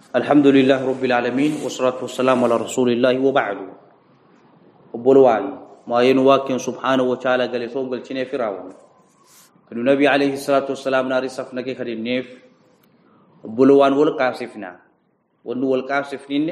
الحمد لله رب العالمين والصلاة والسلام على رسول الله وبعد وبلوان ما ينواكن سبحانه وتعالى قال يسوع قال شنو فرعون كانوا النبي عليه الصلاة والسلام ناري صفنا كي خدي النيف بلوان والقاسفنا ونو والقاسفنين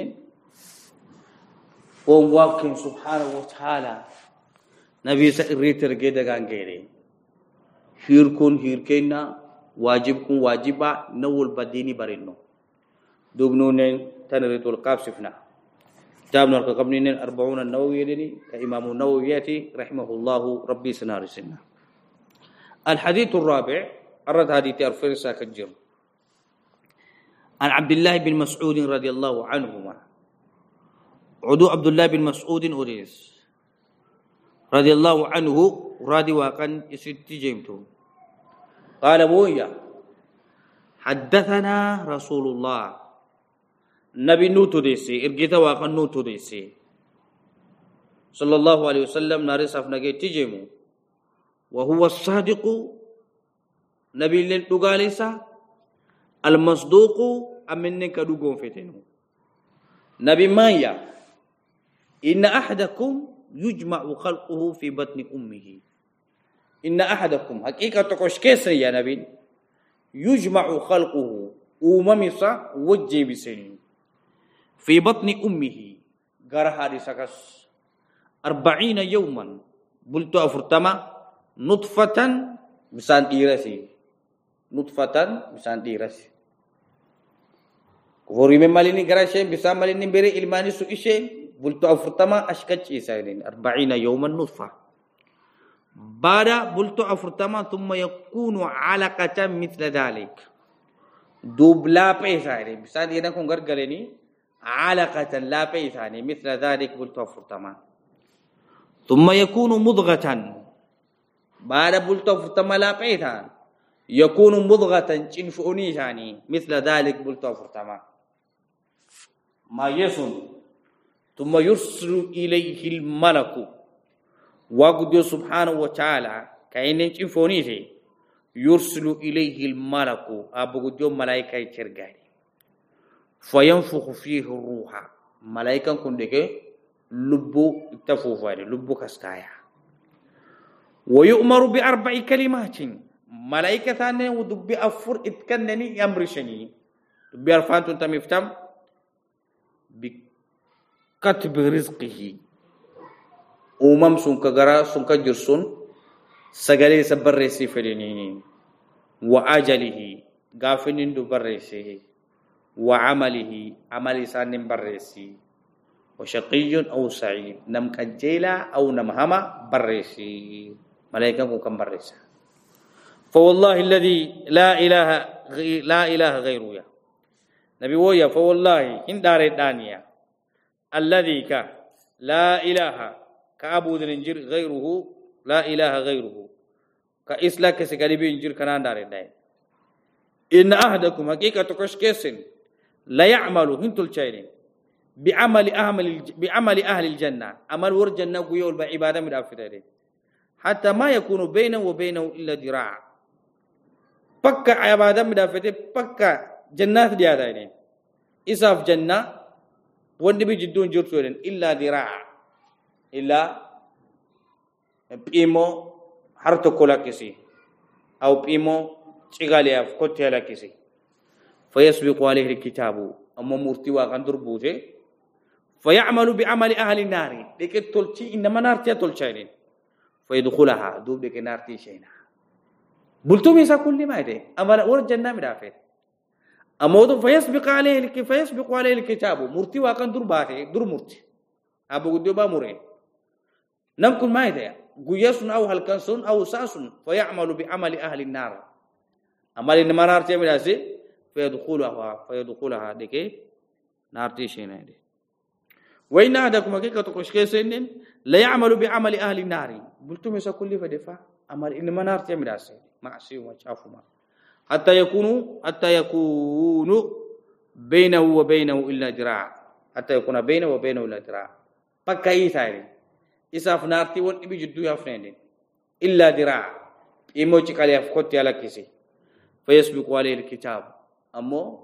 وواكن سبحانه وتعالى نبي سريتر كده كان كده هيركون هيركينا واجبكم واجبا نول بديني برينو دوغنونين تنريتول قاسفنا كتابنا القبنين 40 النووي لني كإمام النووي رحمه الله ربي سنار سنة. الحديث الرابع أرد هذه تأرفر ساكجر عن عبد الله بن مسعود رضي الله عنهما عدو عبد الله بن مسعود أريس رضي الله عنه رادي واقن يسيتي جيمتو قال بويا حدثنا رسول الله نبي نوتو ديسي ارجيتا واقن نوتو ديسي صلى الله عليه وسلم نارس افناجي تجيمو وهو الصادق نبي لن دوغاليسا المصدوق امنن كدوغون فتنو نبي مايا ان احدكم يجمع خلقه في بطن امه ان احدكم حقيقه تكوشكيس يا نبي يجمع خلقه وممسا وجه بسنين في بطن أمه غرها رسكس 40 يوما بلت أفرتما نطفة بسان إيرسي نطفة بسان إيرسي كفوري من ماليني غراشين بسان ماليني بري إلماني سوئشين بلت أفرتما أشكتش إسايلين 40 يوما نطفة بعد بلت أفرتما ثم يكون علقة مثل ذلك دوبلا بيسايلين بسان إينا كون غرغليني علقة لا بيثاني مثل ذلك بلتوفر تمام ثم يكون مضغة بعد بلتوفر تمام لا بيثان يكون مضغة تنفؤني ثاني مثل ذلك بلتوفر تمام ما يسن ثم يرسل إليه الملك وقد سبحانه وتعالى كأن تنفؤني يرسل إليه الملك أبو قد ملائكة يترقاني فينفخ فيه الروح ملائكة كندك لبو تفوفاني لبو كستايا ويؤمر بأربع كلمات ملائكة ثانية ودب أفر اتكنني يمرشني دب أرفان تنتمفتم بكتب رزقه سنك غرا سنك جرسون سغالي سبر ريسي فدينين وأجله غافنين دبر ريسي وعمله عمل سان بريسي وشقي أو سعيد نم كجيلا أو نم هما بريسي ملائكة كم بريسا فوالله الذي لا إله غيره يا نبي ويا فوالله إن دار الدانية الذي لا إله كأبو ذنجر غيره لا إله غيره كإسلا كسكالي بينجر كنان دار الدانية إن أحدكم حقيقة كشكسن لا يعمل هنتو الشيرين بعمل أهل الجنة عمل ور الجنة ويول بعبادة من أفتره حتى ما يكون بينه وبينه إلا ذراع بكا عبادة من أفتره بكا جنات ديادين إساف جنة والنبي جدون جرسولين إلا ذراع إلا بإيمو حرتو كولا كسي أو بإيمو تشغاليا فكوتي على كسي فيسبق عليه الكتاب أما مرتوى غندر بوجه فيعمل بعمل أهل النار لكن تلتي إنما نار تلتين فيدخلها دوب لك نار تيشينا بلتو ميسا كل ما يدي أما ور الجنة مدافع أما فيسبق عليه الكتاب مرتوى غندر باته در مرتي أبو قدوبا مرين نمكن ما يدي قياسون أو هلكنسون أو ساسون فيعمل بعمل أهل النار أما إنما نار تيشينا فيدخلها دكي نارتي شينا دي وإن أحدكم حقيقة كشكيسين لا يعمل بعمل أهل النار قلتم يسا كل فدفع أمر إنما نارتي مداسي معصي وشافما حتى يكون بينه وبينه إلا ذراع حتى يكون بينه وبينه إلا ذراع بكاي ثاني إساف نارتي وإبي جدو يفنين إلا ذراع إمو تكالي يفكوتي على كيسي فيسبق عليه الكتاب أمو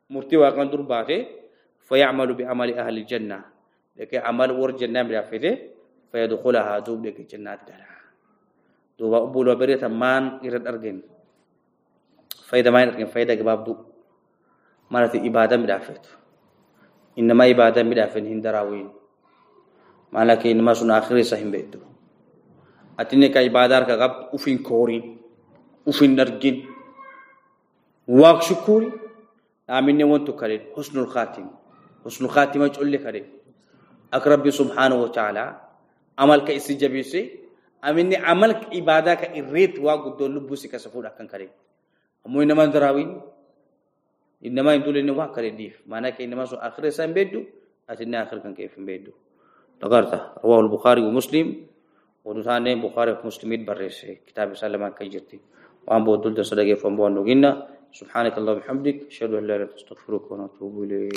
مرتي واقعا درباته فيعمل بعمل أهل الجنة لكن عمل ور جنة برافته فيدخلها دوب لك جنات قالها دوب أبولو بريت مان يرد أرجن فايدة ما يرجن فايدة جباب دو مالت إبادة برافت إنما إبادة برافت هندراوين مالك إنما سن آخر سهم بيتو أتني كإبادة كعب وفين كورين وفين نرجن واق شكوري آمين وانتو كريم حسن الخاتمة تقول لي كريم أقرب سبحانه وتعالى عملك استجابيسي آمين عملك إبادة كإريت واق دول لبوسي كسفور أكن كريم أمو إنما دراوين إنما يدل إنه واق كريم ديف معناه كإنما سو آخر سام بيدو أتني آخر كان كيف بيدو لقرته رواه البخاري ومسلم ودثاني بخاري ومسلم بريسي كتاب سلمان كيجرتي وأن بودل تصدق فنبوان نجينا سبحانك اللهم وبحمدك أشهد أن لا إله إلا أنت أستغفرك وأتوب إليك